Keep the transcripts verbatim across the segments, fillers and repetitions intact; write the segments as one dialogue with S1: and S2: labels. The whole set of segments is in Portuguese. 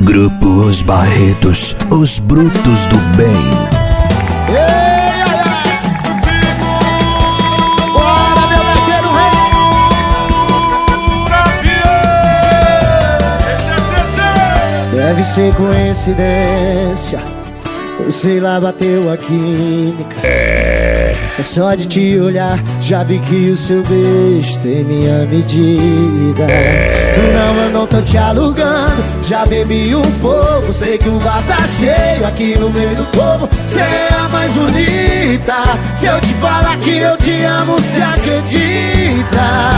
S1: Grupo Os Barretos, os brutos do bem.
S2: Ei, ai, ai. Bora, meu vaqueiro rei. Deve ser coincidência, ou sei lá, bateu a química. É. É só de te olhar, já vi que o seu beijo tem minha medida. É. Não, eu não tô te alugando, já bebi um pouco. Sei que o bar tá cheio aqui no meio do povo. Cê é a mais bonita, se eu te falar que eu te amo, cê acredita?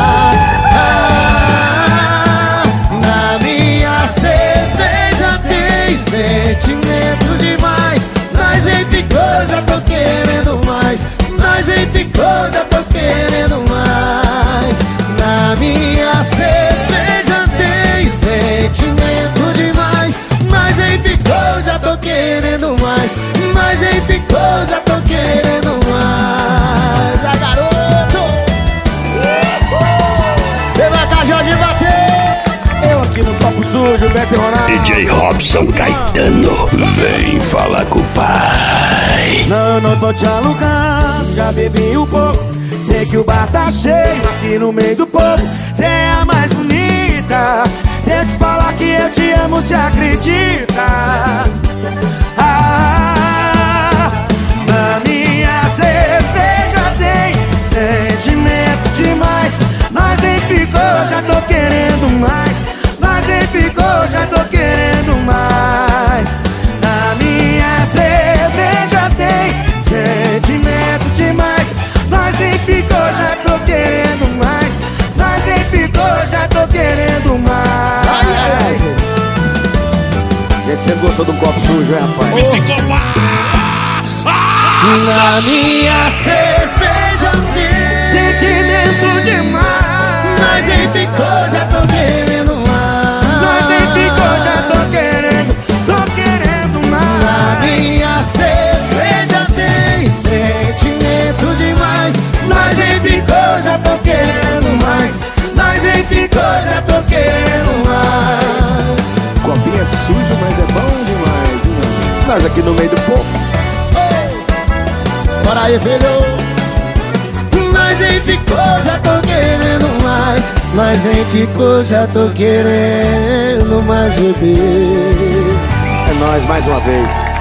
S2: Ah, na minha cerveja tem sentimento demais. Nós em ficou, já tô querendo mais. Nós em ficou, já tô querendo mais. Na minha cerveja tem sentimento demais. Nós em ficou, já tô querendo mais. Nós em ficou, já tô querendo mais. Ah, garoto! Pela cajão de bater. Eu aqui no Copo Sujo, Beto Ronaldo.
S1: D J Robson Caetano, vem falar com o pai.
S2: Não, não tô te alugando, já bebi um pouco. Sei que o bar tá cheio aqui no meio do povo. Cê é a mais bonita, se eu te falar que eu te amo, cê acredita? Ah, na minha cerveja tem sentimento demais. Nós nem ficou, já tô querendo mais. Nós nem ficou, já tô querendo mais. Na minha cerveja tem sentimento demais. Nós nem ficou, já tô querendo mais. Nós nem ficou, já tô querendo mais. Gente, você gostou do copo sujo, é, rapaz? Na minha cerveja tem sentimento demais. Nós nem ficou, já tô querendo mais. Nós nem ficou, já tô querendo, tô querendo mais. Na minha cerveja tem sentimento demais. Nós nem ficou, já tô querendo mais. Nós nem ficou, já tô querendo mais.
S3: Copinho é sujo, mas é bom demais, hein? Nós aqui no meio do povo.
S2: Bora aí, filho. Nós nem ficou, já tô querendo mais. Nós nem ficou, já tô querendo mais beber.
S3: É nóis mais uma vez.